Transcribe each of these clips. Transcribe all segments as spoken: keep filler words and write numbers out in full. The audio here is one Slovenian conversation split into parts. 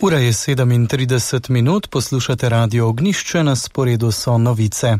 Ura je sedemintrideset minut, poslušate Radio Ognjišče, na sporedu so novice.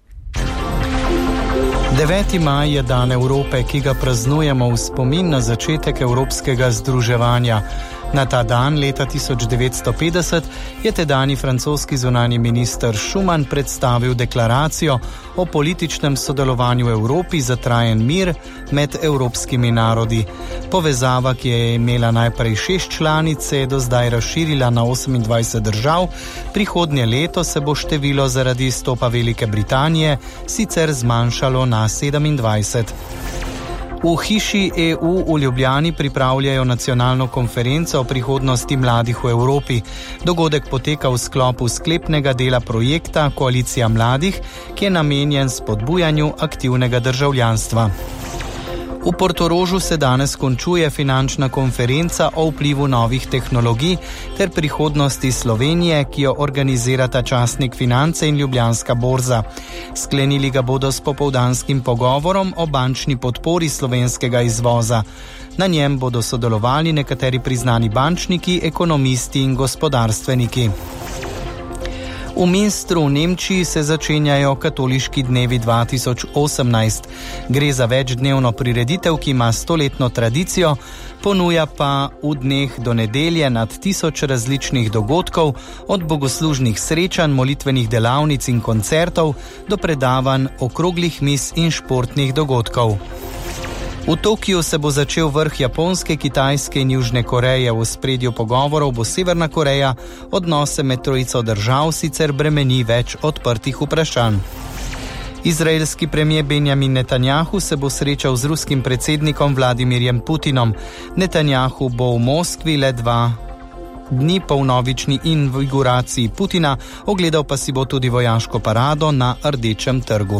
deveti maj je dan Evrope, ki ga praznujemo v spomin na začetek evropskega združevanja. Na ta dan leta tisoč devetsto petdeset je tedajni francoski zunanji minister Schuman predstavil deklaracijo o političnem sodelovanju v Evropi za trajen mir med evropskimi narodi. Povezava, ki je imela najprej šest članic, se je do zdaj razširila na osemindvajset držav, prihodnje leto se bo število zaradi izstopa Velike Britanije sicer zmanjšalo na sedemindvajset. V hiši E U v Ljubljani pripravljajo nacionalno konferenco o prihodnosti mladih v Evropi. Dogodek poteka v sklopu sklepnega dela projekta Koalicija mladih, ki je namenjen spodbujanju aktivnega državljanstva. V Portorožu se danes končuje finančna konferenca o vplivu novih tehnologij ter prihodnosti Slovenije, ki jo organizirata časnik Finance in Ljubljanska borza. Sklenili ga bodo s popoldanskim pogovorom o bančni podpori slovenskega izvoza. Na njem bodo sodelovali nekateri priznani bančniki, ekonomisti in gospodarstveniki. V Münstru v Nemčiji se začenjajo katoliški dnevi dva tisoč osemnajst. Gre za večdnevno prireditev, ki ima stoletno tradicijo, ponuja pa v dneh do nedelje nad tisoč različnih dogodkov, od bogoslužnih srečanj, molitvenih delavnic in koncertov do predavanj, okroglih mis in športnih dogodkov. V Tokiu se bo začel vrh Japonske, Kitajske in Južne Koreje. V ospredju pogovorov bo Severna Koreja, odnose med trojico držav sicer bremeni več odprtih vprašanj. Izraelski premier Benjamin Netanjahu se bo srečal z ruskim predsednikom Vladimirjem Putinom. Netanjahu bo v Moskvi le dva dni po vnovični inauguraciji Putina, ogledal pa si bo tudi vojaško parado na Rdečem trgu.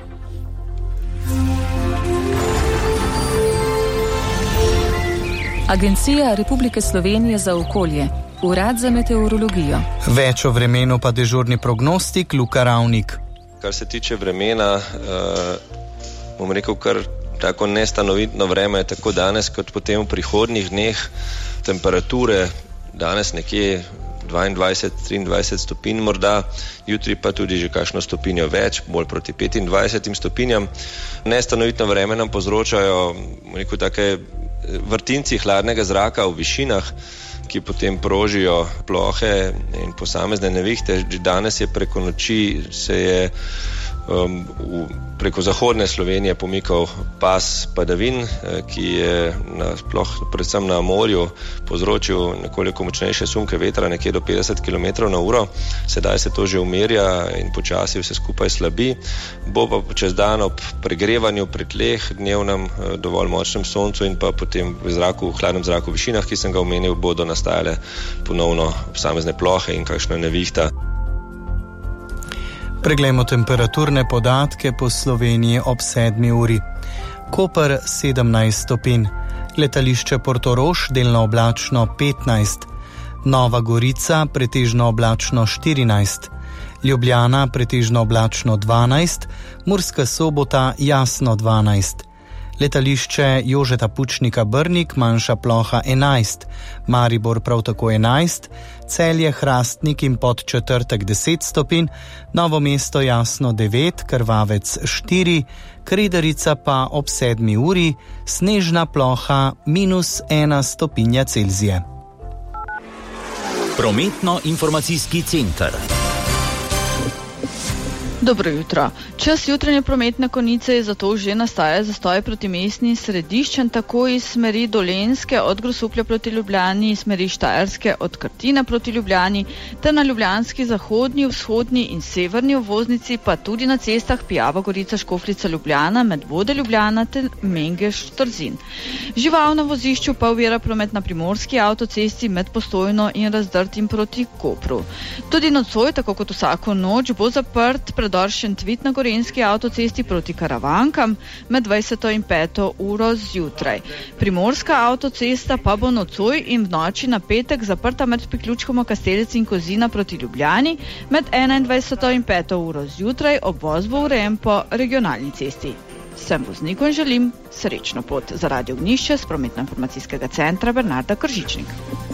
Agencija Republike Slovenije za okolje, Urad za meteorologijo. Več o vremenu pa dežurni prognostik Luka Ravnik. Kar se tiče vremena, uh, bom rekel, kar tako nestanovitno vreme je tako danes kot potem v prihodnjih dneh. Temperature danes nekje dvaindvajset do triindvajset stopinj morda, jutri pa tudi že kakšno stopinjo več, bolj proti petindvajsetim stopinjam. Nestanovitno vreme nam povzročajo, bom rekel, take vrtinci hladnega zraka v višinah, ki potem prožijo plohe in posamezne nevihte. Danes je preko noči se je um, v, preko zahodne Slovenije pomikal pas padavin, ki je na, sploh predvsem na morju povzročil nekoliko močnejše sunke vetra, nekje do petdeset kilometrov na uro. Sedaj se to že umirja in počasi vse skupaj slabi. Bo pa čez dan ob pregrevanju pri tleh, dnevnem dovolj močnem soncu in pa potem v zraku, v hladnem zraku v višinah, ki sem ga omenil, bodo nastajale ponovno posamezne plohe in kakšna nevihta. Preglejmo temperaturne podatke po Sloveniji ob sedmi uri. Koper sedemnajst stopinj, letališče Portorož delno oblačno petnajst, Nova Gorica pretežno oblačno štirinajst, Ljubljana pretežno oblačno dvanajst, Murska Sobota jasno dvanajst, letališče Jožeta Pučnika Brnik manjša ploha enajst, Maribor prav tako enajst, Celje, Hrastnik in Podčetrtek deset stopinj, Novo mesto jasno devet, Krvavec štiri, Kredarica pa ob sedmi uri, snežna ploha minus ena stopinja Celzije. Prometno-informacijski center. Dobro jutro. Čas jutranje prometne konice je zato že nastaja zastoj proti mestni središčem, tako iz smeri Dolenjske od Grosuplja proti Ljubljani, iz smeri Štajerske od Krtina proti Ljubljani, ter na ljubljanski zahodni, vzhodni in severni obvoznici, pa tudi na cestah Pijava Gorica, Škofljica Ljubljana, Medvode Ljubljana ter Mengeš Trzin. Žival na vozišču pa ovira promet na primorski avtocesti med Postojno in Razdrtim proti Kopru. Tudi nocoj, tako kot vsako noč, bo zaprt predor Šentvit na Gorenjski avtocesti proti Karavankam med dvajseto in peto uro zjutraj. Primorska avtocesta pa bo nocoj in v noči na petek zaprta med priključkoma Kastelec in Kozina proti Ljubljani med enaindvajseto in peto uro zjutraj, obvoz bo urejen po regionalni cesti. Vsem voznikom želim srečno pot. Za Radio Ognjišče s prometno-informacijskega centra Bernarda Kržičnik.